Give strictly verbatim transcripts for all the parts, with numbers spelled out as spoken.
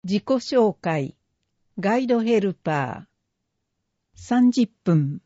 自己紹介、ガイドヘルパー、さんじゅっぷん。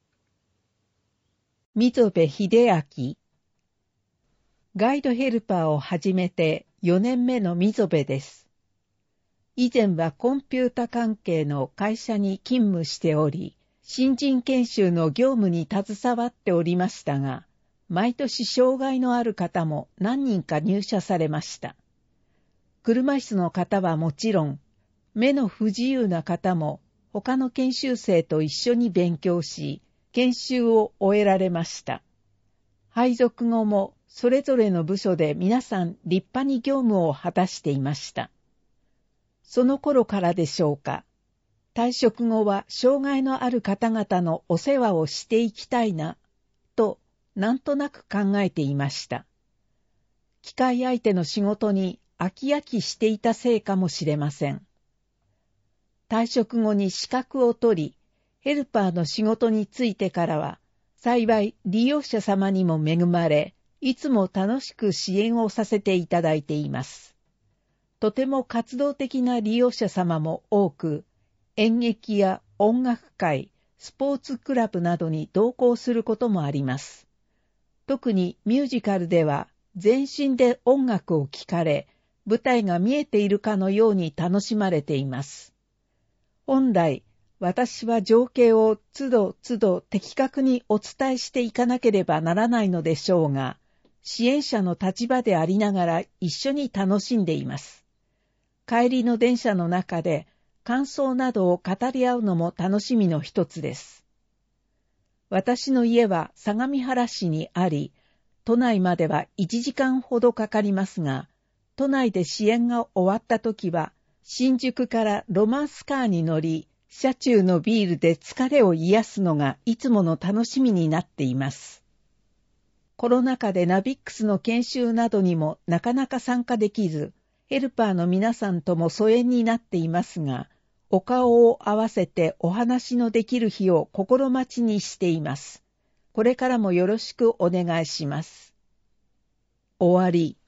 溝辺秀明。ガイドヘルパーを始めてよねんめの溝辺です。以前はコンピュータ関係の会社に勤務しており、新人研修の業務に携わっておりましたが、毎年障害のある方も何人か入社されました。車椅子の方はもちろん、目の不自由な方も他の研修生と一緒に勉強し、研修を終えられました。配属後もそれぞれの部署で皆さん立派に業務を果たしていました。その頃からでしょうか、退職後は障害のある方々のお世話をしていきたいな、となんとなく考えていました。機械相手の仕事に飽き飽きしていたせいかもしれません。退職後に資格を取り、ヘルパーの仕事に就いてからは、幸い利用者様にも恵まれ、いつも楽しく支援をさせていただいています。とても活動的な利用者様も多く、演劇や音楽会、スポーツクラブなどに同行することもあります。特にミュージカルでは、全身で音楽を聴かれ、舞台が見えているかのように楽しまれています。本来、私は情景を都度都度的確にお伝えしていかなければならないのでしょうが、支援者の立場でありながら一緒に楽しんでいます。帰りの電車の中で感想などを語り合うのも楽しみの一つです。私の家は相模原市にあり、都内まではいちじかんほどかかりますが、都内で支援が終わった時は、新宿からロマンスカーに乗り、車中のビールで疲れを癒すのがいつもの楽しみになっています。コロナ禍でナビックスの研修などにもなかなか参加できず、ヘルパーの皆さんとも疎遠になっていますが、お顔を合わせてお話のできる日を心待ちにしています。これからもよろしくお願いします。終わり。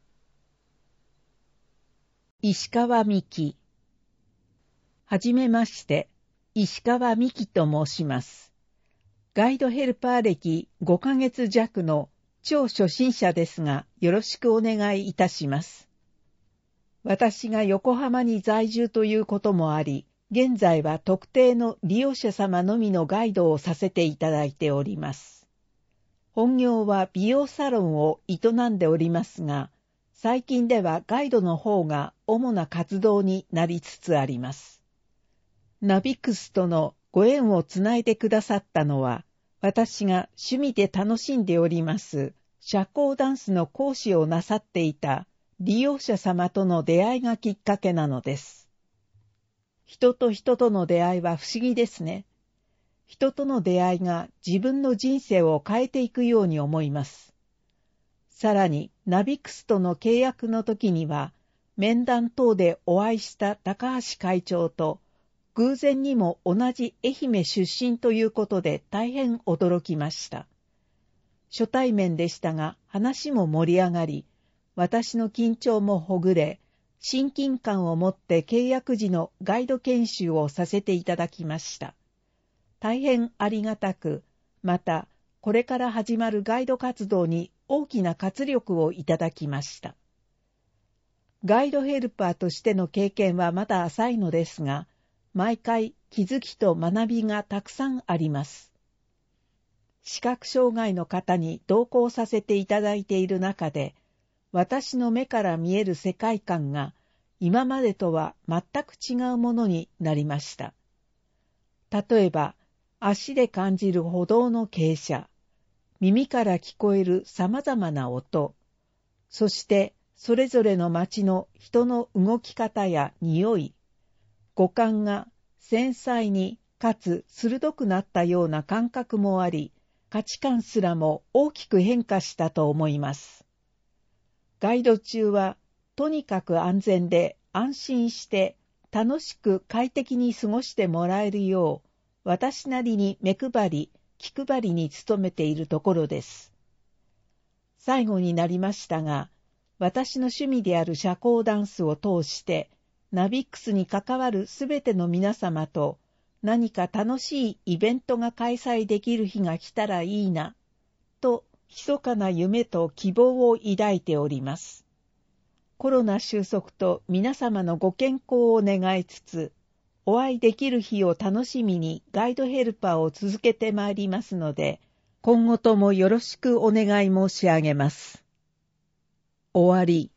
石川美希。はじめまして、石川美希と申します。ガイドヘルパー歴ごかげつ弱の超初心者ですが、よろしくお願いいたします。私が横浜に在住ということもあり、現在は特定の利用者様のみのガイドをさせていただいております。本業は美容サロンを営んでおりますが、最近ではガイドの方が主な活動になりつつあります。ナビクスとのご縁をつないでくださったのは、私が趣味で楽しんでおります社交ダンスの講師をなさっていた利用者様との出会いがきっかけなのです。人と人との出会いは不思議ですね。人との出会いが自分の人生を変えていくように思います。さらに、ナビクスとの契約の時には、面談等でお会いした高橋会長と、偶然にも同じ愛媛出身ということで大変驚きました。初対面でしたが、話も盛り上がり、私の緊張もほぐれ、親近感を持って契約時のガイド研修をさせていただきました。大変ありがたく、また、これから始まるガイド活動に大きな活力をいただきました。ガイドヘルパーとしての経験はまだ浅いのですが、毎回気づきと学びがたくさんあります。視覚障害の方に同行させていただいている中で、私の目から見える世界観が今までとは全く違うものになりました。例えば、足で感じる歩道の傾斜、耳から聞こえるさまざまな音、そしてそれぞれの街の人の動き方や匂い、五感が繊細にかつ鋭くなったような感覚もあり、価値観すらも大きく変化したと思います。ガイド中はとにかく安全で安心して楽しく快適に過ごしてもらえるよう、私なりに目配り、気配りに努めているところです。最後になりましたが、私の趣味である社交ダンスを通して、 ナビックスに関わるすべての皆様と何か楽しいイベントが開催できる日が来たらいいな、と密かな夢と希望を抱いております。コロナ収束と皆様のご健康を願いつつ、お会いできる日を楽しみにガイドヘルパーを続けてまいりますので、今後ともよろしくお願い申し上げます。終わり。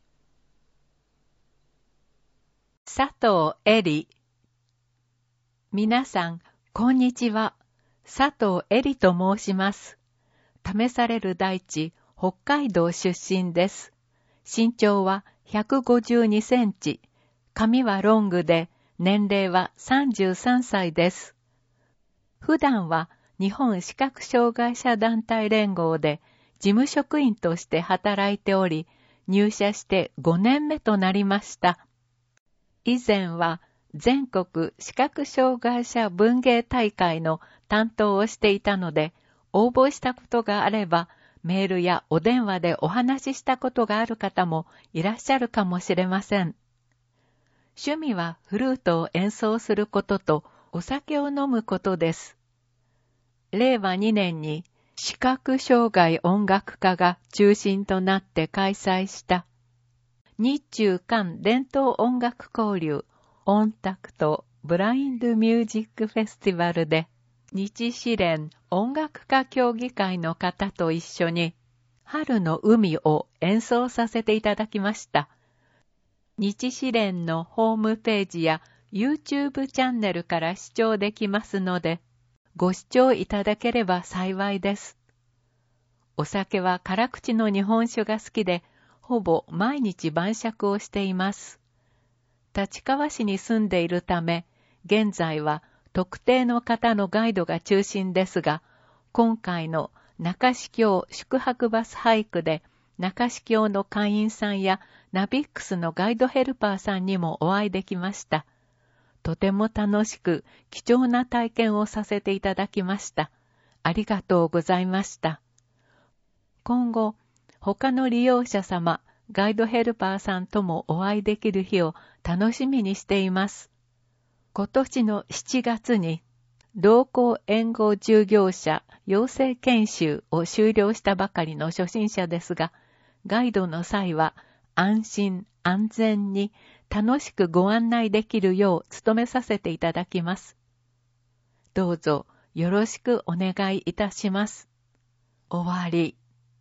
佐藤恵里。皆さん、こんにちは。佐藤恵里と申します。試される大地、北海道出身です。身長はひゃくごじゅうにセンチ、髪はロングで、年齢はさんじゅうさんさいです。普段は日本視覚障害者団体連合で事務職員として働いており、入社してごねんめとなりました。以前は全国視覚障害者文芸大会の担当をしていたので、応募したことがあれば、メールやお電話でお話ししたことがある方もいらっしゃるかもしれません。趣味はフルートを演奏することとお酒を飲むことです。れいわにねんに視覚障害音楽家が中心となって開催した日中韓伝統音楽交流オンタクトブラインドミュージックフェスティバルで日支連音楽家協議会の方と一緒に春の海を演奏させていただきました。日支連のホームページや YouTube チャンネルから視聴できますので、ご視聴いただければ幸いです。お酒は辛口の日本酒が好きで、ほぼ毎日晩酌をしています。立川市に住んでいるため、現在は特定の方のガイドが中心ですが、今回の中四郷宿泊バスハイクで、中四郷の会員さんやナビックスのガイドヘルパーさんにもお会いできました。とても楽しく貴重な体験をさせていただきました。ありがとうございました。今後、他の利用者様、ガイドヘルパーさんともお会いできる日を楽しみにしています。今年のしちがつに、同行援護従業者養成研修を修了したばかりの初心者ですが、ガイドの際は安心安全に楽しくご案内できるよう努めさせていただきます。どうぞよろしくお願いいたします。終わり。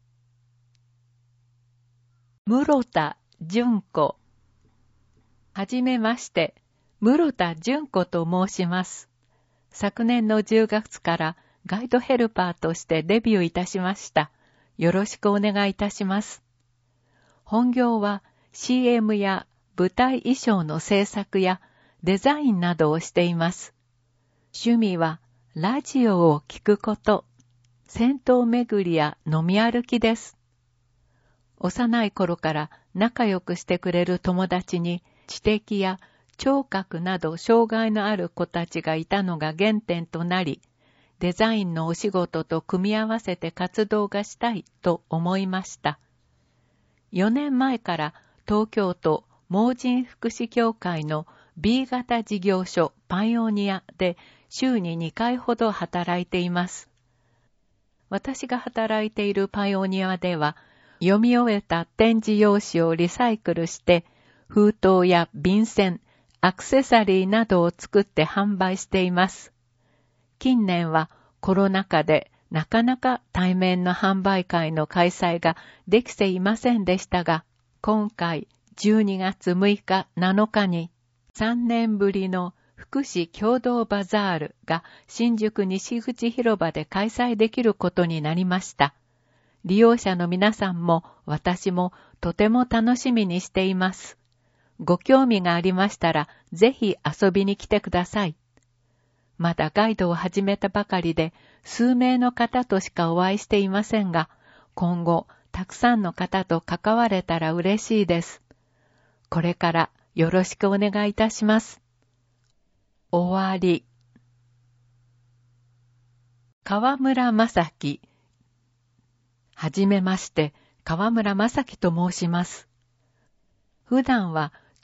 室田純子。はじめまして、室田純子と申します。昨年のじゅうがつからガイドヘルパーとしてデビューいたしました。よろしくお願いいたします。本業は シーエム や舞台衣装の制作やデザインなどをしています。趣味はラジオを聞くこと、銭湯巡りや飲み歩きです。幼い頃から仲良くしてくれる友達に知的や聴覚など障害のある子たちがいたのが原点となり、デザインのお仕事と組み合わせて活動がしたいと思いました。よねんまえから東京都盲人福祉協会の B 型事業所パイオニアで週ににかいほど働いています。私が働いているパイオニアでは、読み終えた展示用紙をリサイクルして、封筒や便箋、アクセサリーなどを作って販売しています。近年はコロナ禍でなかなか対面の販売会の開催ができていませんでしたが、今回じゅうにがつむいかなのかにさんねんぶりの福祉共同バザールが新宿西口広場で開催できることになりました。利用者の皆さんも私もとても楽しみにしています。ご興味がありましたらぜひ遊びに来てください。まだガイドを始めたばかりで数名の方としかお会いしていませんが、今後たくさんの方と関われたら嬉しいです。これからよろしくお願いいたします。終わり。川村正樹。はじめまして、川村正樹と申します。普段は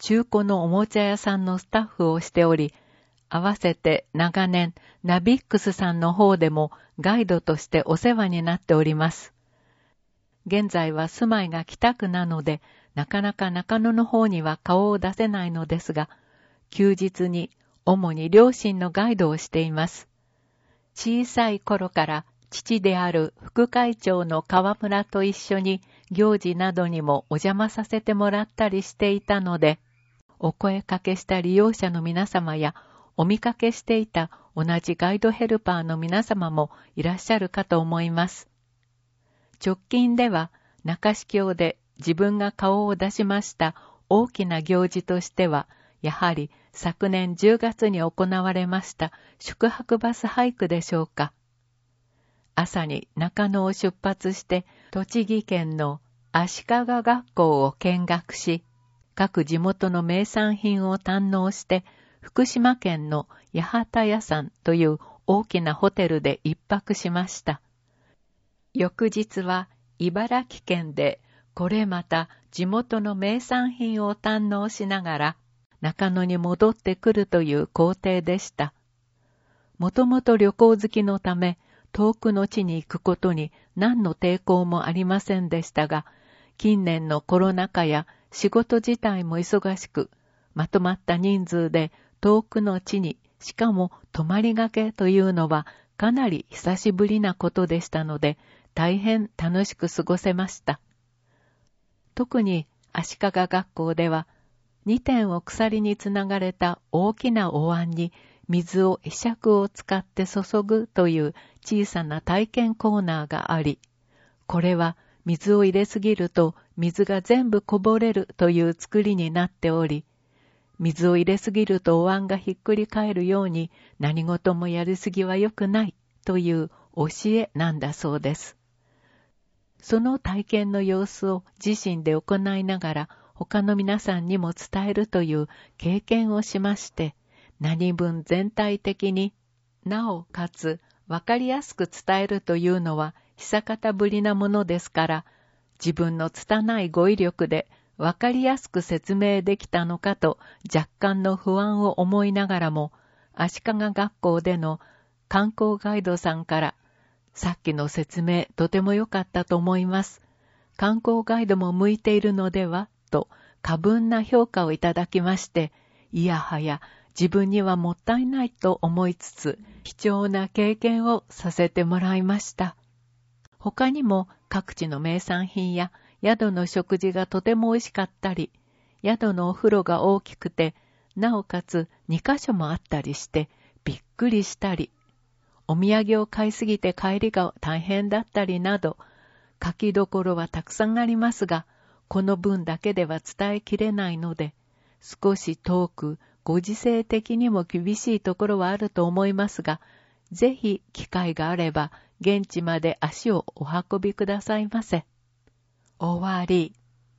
中古のおもちゃ屋さんのスタッフをしており、合わせて長年ナビックスさんの方でもガイドとしてお世話になっております。現在は住まいが北区なので、なかなか中野の方には顔を出せないのですが、休日に主に両親のガイドをしています。小さい頃から父である副会長の川村と一緒に行事などにもお邪魔させてもらったりしていたので、お声かけした利用者の皆様やお見かけしていた同じガイドヘルパーの皆様もいらっしゃるかと思います。直近では中司教で自分が顔を出しました大きな行事としては、やはり昨年じゅうがつに行われました宿泊バスハイクでしょうか。朝に中野を出発して栃木県の足利学校を見学し、各地元の名産品を堪能して福島県の八幡屋さんという大きなホテルで一泊しました。翌日は茨城県でこれまた地元の名産品を堪能しながら中野に戻ってくるという行程でした。もともと旅行好きのため遠くの地に行くことに何の抵抗もありませんでしたが、近年のコロナ禍や仕事自体も忙しく、まとまった人数で遠くの地に、しかも泊まりがけというのはかなり久しぶりなことでしたので、大変楽しく過ごせました。特に足利学校では、にてんを鎖につながれた大きなお椀に水を会釈を使って注ぐという小さな体験コーナーがあり、これは水を入れすぎると水が全部こぼれるという作りになっており、水を入れすぎるとお椀がひっくり返るように何事もやりすぎは良くないという教えなんだそうです。その体験の様子を自身で行いながら他の皆さんにも伝えるという経験をしまして、何分全体的になおかつわかりやすく伝えるというのは久方ぶりなものですから、自分の拙い語彙力でわかりやすく説明できたのかと若干の不安を思いながらも、足利学校での観光ガイドさんからさっきの説明とても良かったと思います。観光ガイドも向いているのではと過分な評価をいただきまして、いやはや自分にはもったいないと思いつつ、貴重な経験をさせてもらいました。他にも各地の名産品や宿の食事がとても美味しかったり、宿のお風呂が大きくて、なおかつにかしょもあったりしてびっくりしたり、お土産を買いすぎて帰りが大変だったりなど、書きどころはたくさんありますが、この文だけでは伝えきれないので、少し遠く、ご時世的にも厳しいところはあると思いますが、ぜひ機会があれば、現地まで足をお運びくださいませ。終わり。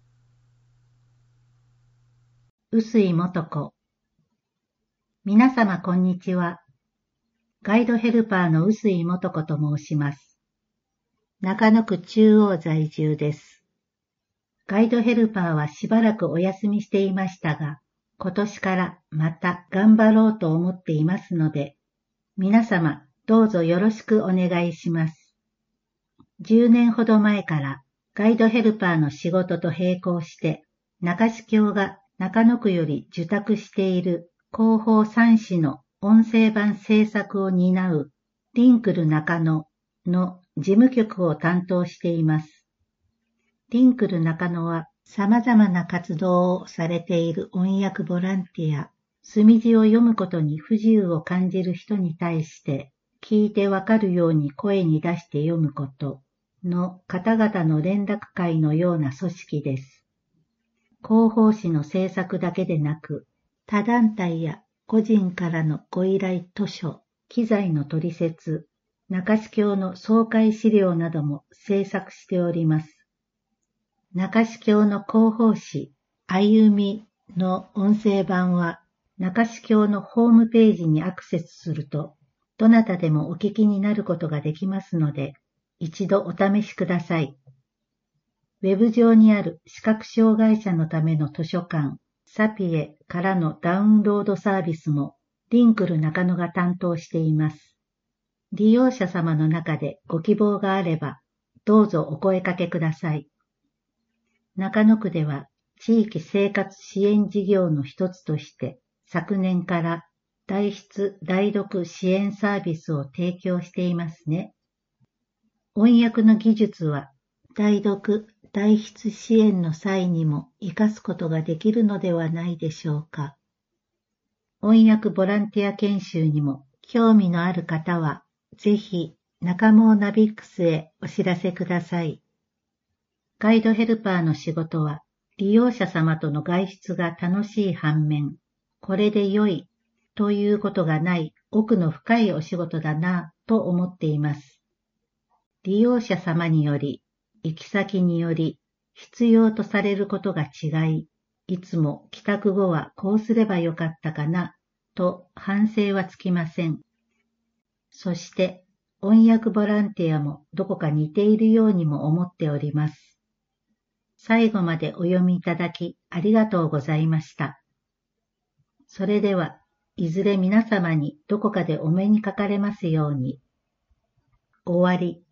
臼井素子。皆様こんにちは。ガイドヘルパーの臼井素子と申します。中野区中央在住です。ガイドヘルパーはしばらくお休みしていましたが、今年からまた頑張ろうと思っていますので、皆様どうぞよろしくお願いします。じゅうねんほど前からガイドヘルパーの仕事と並行して、中司教が中野区より受託している広報さん誌の音声版制作を担うリンクル中野の事務局を担当しています。リンクル中野は様々な活動をされている音訳ボランティア、墨字を読むことに不自由を感じる人に対して、聞いてわかるように声に出して読むことの方々の連絡会のような組織です。広報誌の制作だけでなく、他団体や個人からのご依頼図書、機材の取説、中司教の総会資料なども制作しております。中司教の広報誌、歩みの音声版は、中司教のホームページにアクセスすると、どなたでもお聞きになることができますので、一度お試しください。ウェブ上にある視覚障害者のための図書館、 サピエからのダウンロードサービスもリンクル中野が担当しています。利用者様の中でご希望があれば、どうぞお声かけください。中野区では地域生活支援事業の一つとして昨年から代筆・代読支援サービスを提供していますね。翻訳の技術は代読・代筆支援の際にも活かすことができるのではないでしょうか。翻訳ボランティア研修にも興味のある方は、ぜひ中毛ナビックスへお知らせください。ガイドヘルパーの仕事は利用者様との外出が楽しい反面、これで良いということがない奥の深いお仕事だなぁと思っています。利用者様により、行き先により、必要とされることが違い、いつも帰宅後はこうすればよかったかなと反省はつきません。そして、翻訳ボランティアもどこか似ているようにも思っております。最後までお読みいただきありがとうございました。それでは、いずれ皆様にどこかでお目にかかれますように。終わり。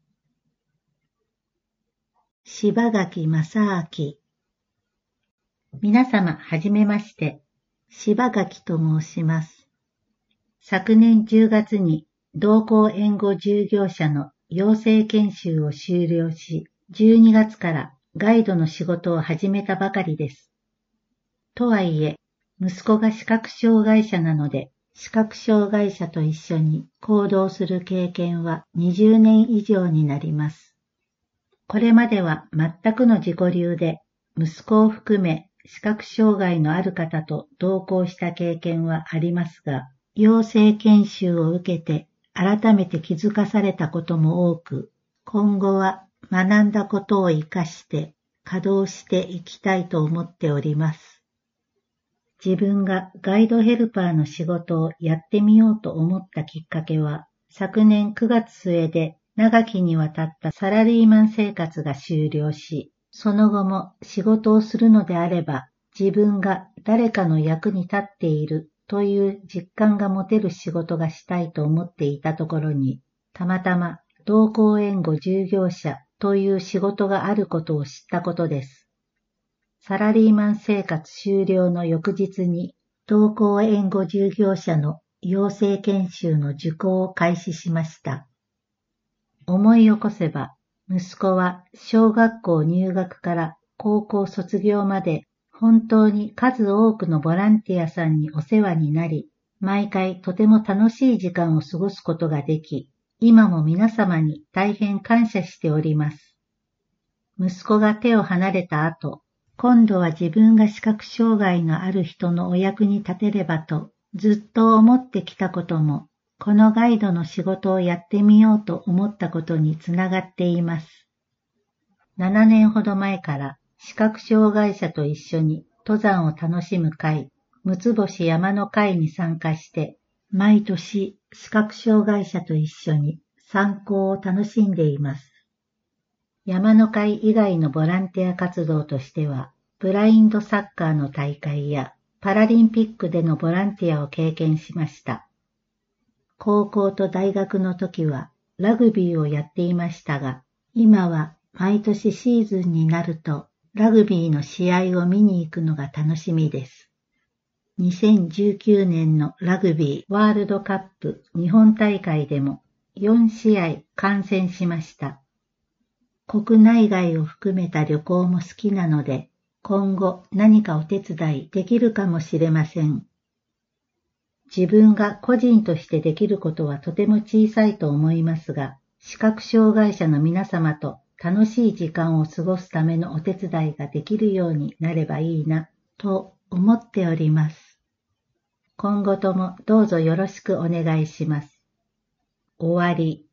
柴垣正明。皆様はじめまして、柴垣と申します。昨年じゅうがつに同行援護従業者の養成研修を修了し、じゅうにがつからガイドの仕事を始めたばかりです。とはいえ、息子が視覚障害者なので、視覚障害者と一緒に行動する経験はにじゅうねん以上になります。これまでは全くの自己流で、息子を含め視覚障害のある方と同行した経験はありますが、養成研修を受けて改めて気づかされたことも多く、今後は学んだことを活かして稼働していきたいと思っております。自分がガイドヘルパーの仕事をやってみようと思ったきっかけは、昨年くがつ末で長きにわたったサラリーマン生活が終了し、その後も仕事をするのであれば、自分が誰かの役に立っているという実感が持てる仕事がしたいと思っていたところに、たまたま同行援護従業者という仕事があることを知ったことです。サラリーマン生活終了の翌日に同行援護従業者の養成研修の受講を開始しました。思い起こせば、息子は小学校入学から高校卒業まで本当に数多くのボランティアさんにお世話になり、毎回とても楽しい時間を過ごすことができ、今も皆様に大変感謝しております。息子が手を離れた後、今度は自分が視覚障害のある人のお役に立てればとずっと思ってきたことも、このガイドの仕事をやってみようと思ったことにつながっています。ななねんほど前から視覚障害者と一緒に登山を楽しむ会、六つ星山の会に参加して、毎年視覚障害者と一緒に散歩を楽しんでいます。山の会以外のボランティア活動としては、ブラインドサッカーの大会やパラリンピックでのボランティアを経験しました。高校と大学の時はラグビーをやっていましたが、今は毎年シーズンになるとラグビーの試合を見に行くのが楽しみです。にせんじゅうきゅうねんのラグビーワールドカップ日本大会でもよんしあい観戦しました。国内外を含めた旅行も好きなので、今後何かお手伝いできるかもしれません。自分が個人としてできることはとても小さいと思いますが、視覚障害者の皆様と楽しい時間を過ごすためのお手伝いができるようになればいいな、と思っております。今後ともどうぞよろしくお願いします。終わり。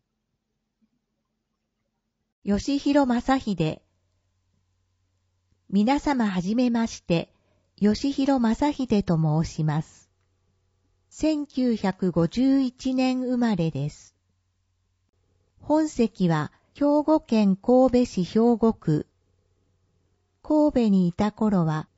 吉弘正秀。皆様はじめまして、吉弘正秀と申します。せんきゅうひゃくごじゅういちねん生まれです。本籍は兵庫県神戸市兵庫区。神戸にいた頃は、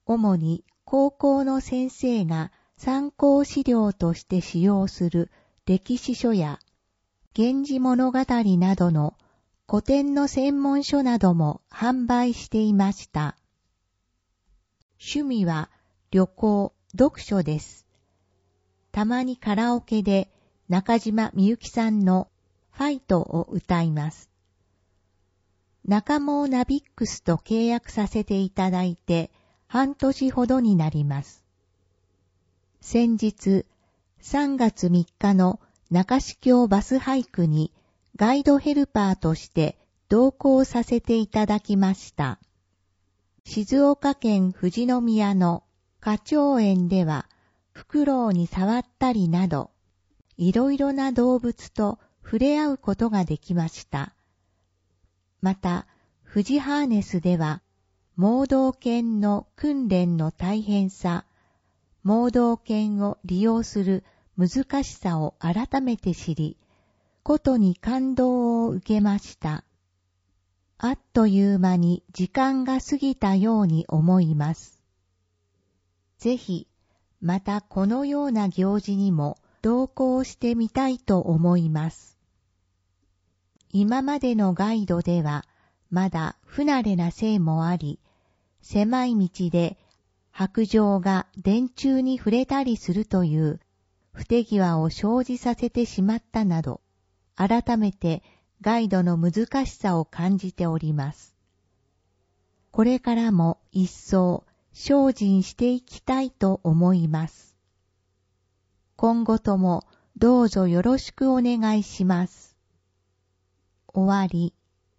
主に高校の先生が参考資料として使用する歴史書や源氏物語などの古典の専門書なども販売していました。趣味は旅行、読書です。たまにカラオケで中島みゆきさんのファイトを歌います。中毛ナビックスと契約させていただいて半年ほどになります。先日さんがつみっかの中四郷バスハイクにガイドヘルパーとして同行させていただきました。静岡県富士宮の花鳥園ではフクロウに触ったりなど、いろいろな動物と触れ合うことができました。また、富士ハーネスでは、盲導犬の訓練の大変さ、盲導犬を利用する難しさを改めて知り、ことに感動を受けました。あっという間に時間が過ぎたように思います。ぜひ、またこのような行事にも同行してみたいと思います。今までのガイドではまだ不慣れなせいもあり、狭い道で白杖が電柱に触れたりするという不手際を生じさせてしまったなど、改めてガイドの難しさを感じております。これからも一層精進していきたいと思います。今後ともどうぞよろしくお願いします。終わり。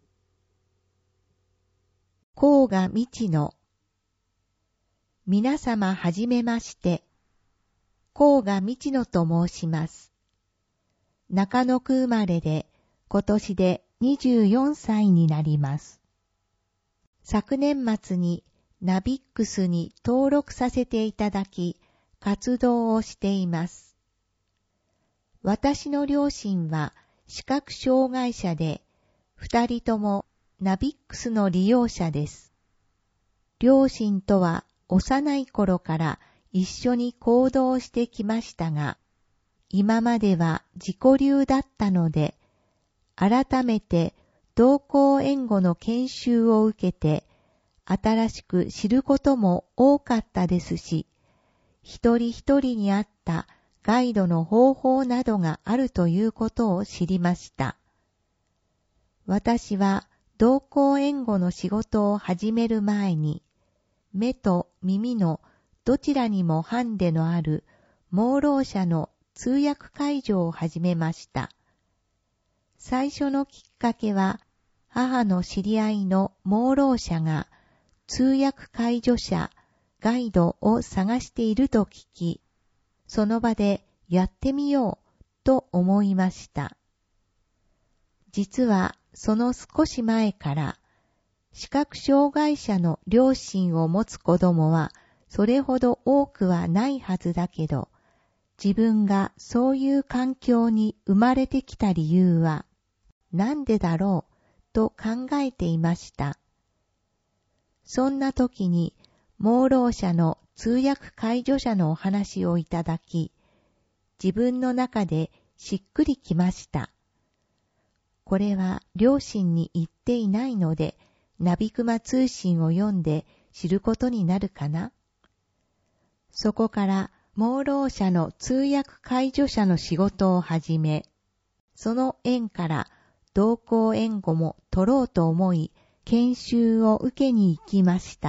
甲賀道の皆様はじめまして、甲賀道野と申します。中野区生まれで、今年でにじゅうよんさいになります。昨年末にナビックスに登録させていただき、活動をしています。私の両親は視覚障害者で、二人ともナビックスの利用者です。両親とは幼い頃から一緒に行動してきましたが、今までは自己流だったので、改めて同行援護の研修を受けて、新しく知ることも多かったですし、一人一人に合ったガイドの方法などがあるということを知りました。私は同行援護の仕事を始める前に、目と耳のどちらにもハンデのある盲ろう者の通訳介助を始めました。最初のきっかけは、母の知り合いの盲ろう者が通訳介助者、ガイドを探していると聞き、その場でやってみようと思いました。実はその少し前から、視覚障害者の両親を持つ子供はそれほど多くはないはずだけど、自分がそういう環境に生まれてきた理由はなんでだろうと考えていました。そんな時に盲ろう者の通訳介助者のお話をいただき、自分の中でしっくりきました。これは両親に言っていないので、ナビクマ通信を読んで知ることになるかな。そこから盲ろう者の通訳介助者の仕事を始め、その縁から同行援護も取ろうと思い、研修を受けに行きました。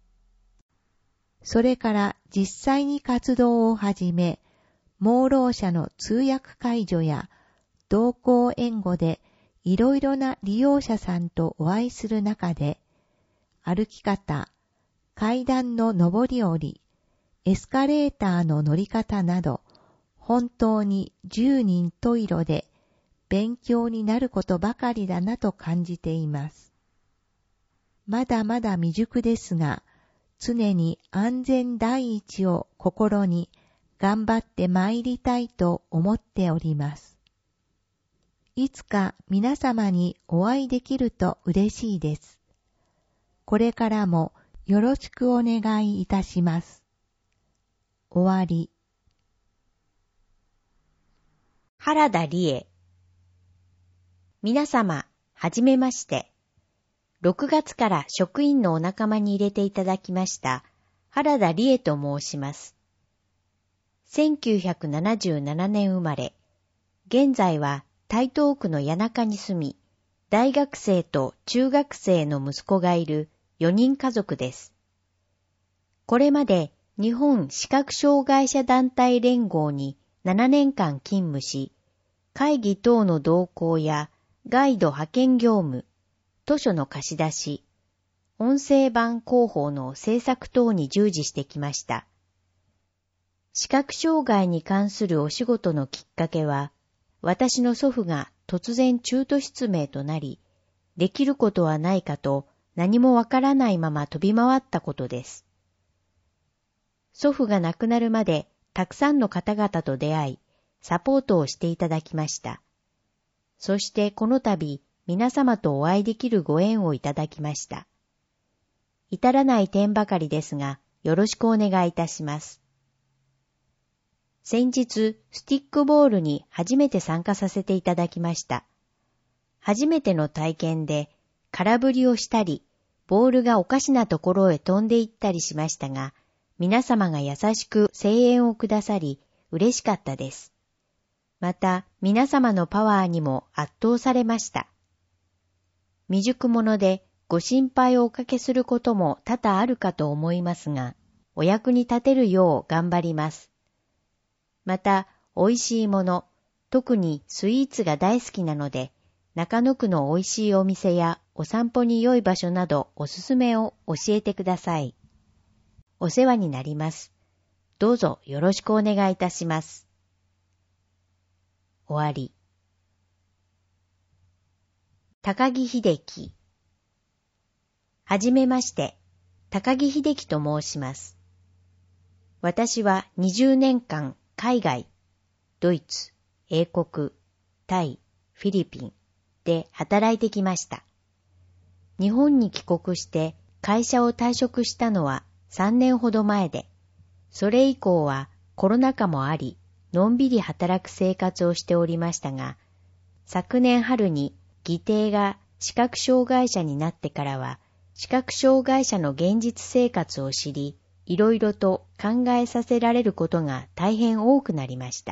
それから実際に活動を始め、盲ろう者の通訳介助や同行援護でいろいろな利用者さんとお会いする中で、歩き方、階段の上り下り、エスカレーターの乗り方など、本当に十人十色で勉強になることばかりだなと感じています。まだまだ未熟ですが、常に安全第一を心に頑張って参りたいと思っております。いつか皆様にお会いできると嬉しいです。これからもよろしくお願いいたします。終わり。 原田理恵。皆様、はじめまして。ろくがつから職員のお仲間に入れていただきました原田理恵と申します。せんきゅうひゃくななじゅうななねん生まれ、現在は台東区の谷中に住み、大学生と中学生の息子がいるよにん家族です。これまで日本視覚障害者団体連合にななねんかん勤務し、会議等の同行やガイド派遣業務、図書の貸し出し、音声版広報の制作等に従事してきました。視覚障害に関するお仕事のきっかけは、私の祖父が突然中途失明となり、できることはないかと何もわからないまま飛び回ったことです。祖父が亡くなるまでたくさんの方々と出会い、サポートをしていただきました。そしてこの度、皆様とお会いできるご縁をいただきました。至らない点ばかりですが、よろしくお願いいたします。先日、スティックボールに初めて参加させていただきました。初めての体験で、空振りをしたり、ボールがおかしなところへ飛んでいったりしましたが、皆様が優しく声援をくださり、嬉しかったです。また、皆様のパワーにも圧倒されました。未熟者でご心配をおかけすることも多々あるかと思いますが、お役に立てるよう頑張ります。また、美味しいもの、特にスイーツが大好きなので、中野区の美味しいお店やお散歩に良い場所などおすすめを教えてください。お世話になります。どうぞよろしくお願いいたします。終わり。高木秀樹。はじめまして、高木秀樹と申します。私はにじゅうねんかん海外、ドイツ、英国、タイ、フィリピンで働いてきました。日本に帰国して会社を退職したのはさんねんほど前で、それ以降はコロナ禍もあり、のんびり働く生活をしておりましたが、昨年春に義弟が視覚障害者になってからは、視覚障害者の現実生活を知り、いろいろと考えさせられることが大変多くなりました。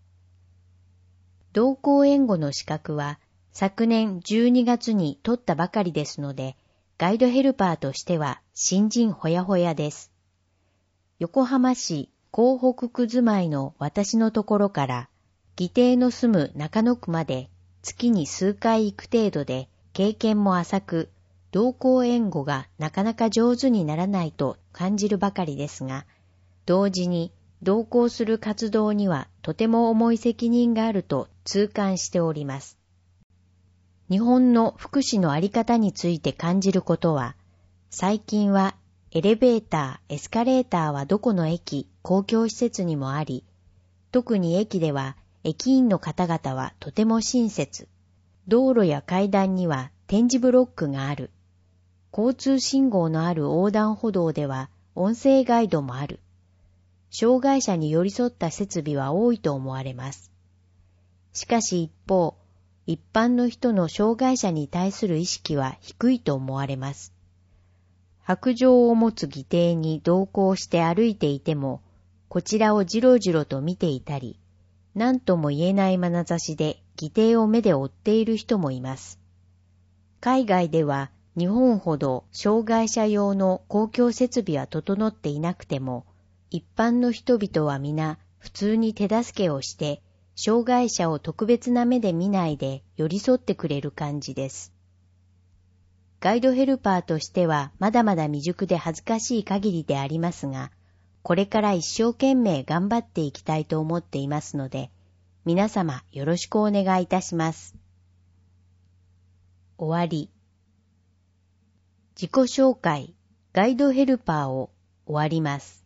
同行援護の資格は昨年じゅうにがつに取ったばかりですので、ガイドヘルパーとしては新人ほやほやです。横浜市港北区住まいの私のところから、義弟の住む中野区まで月に数回行く程度で経験も浅く、同行援護がなかなか上手にならないと感じるばかりですが、同時に同行する活動にはとても重い責任があると痛感しております。日本の福祉のあり方について感じることは、最近はエレベーター、エスカレーターはどこの駅、公共施設にもあり、特に駅では駅員の方々はとても親切。道路や階段には点字ブロックがある。交通信号のある横断歩道では音声ガイドもある。障害者に寄り添った設備は多いと思われます。しかし一方、一般の人の障害者に対する意識は低いと思われます。白杖を持つ義弟に同行して歩いていても、こちらをじろじろと見ていたり、何とも言えない眼差しで義弟を目で追っている人もいます。海外では日本ほど障害者用の公共設備は整っていなくても、一般の人々は皆普通に手助けをして、障害者を特別な目で見ないで寄り添ってくれる感じです。ガイドヘルパーとしてはまだまだ未熟で恥ずかしい限りでありますが、これから一生懸命頑張っていきたいと思っていますので、皆様よろしくお願いいたします。終わり。自己紹介、ガイドヘルパーを終わります。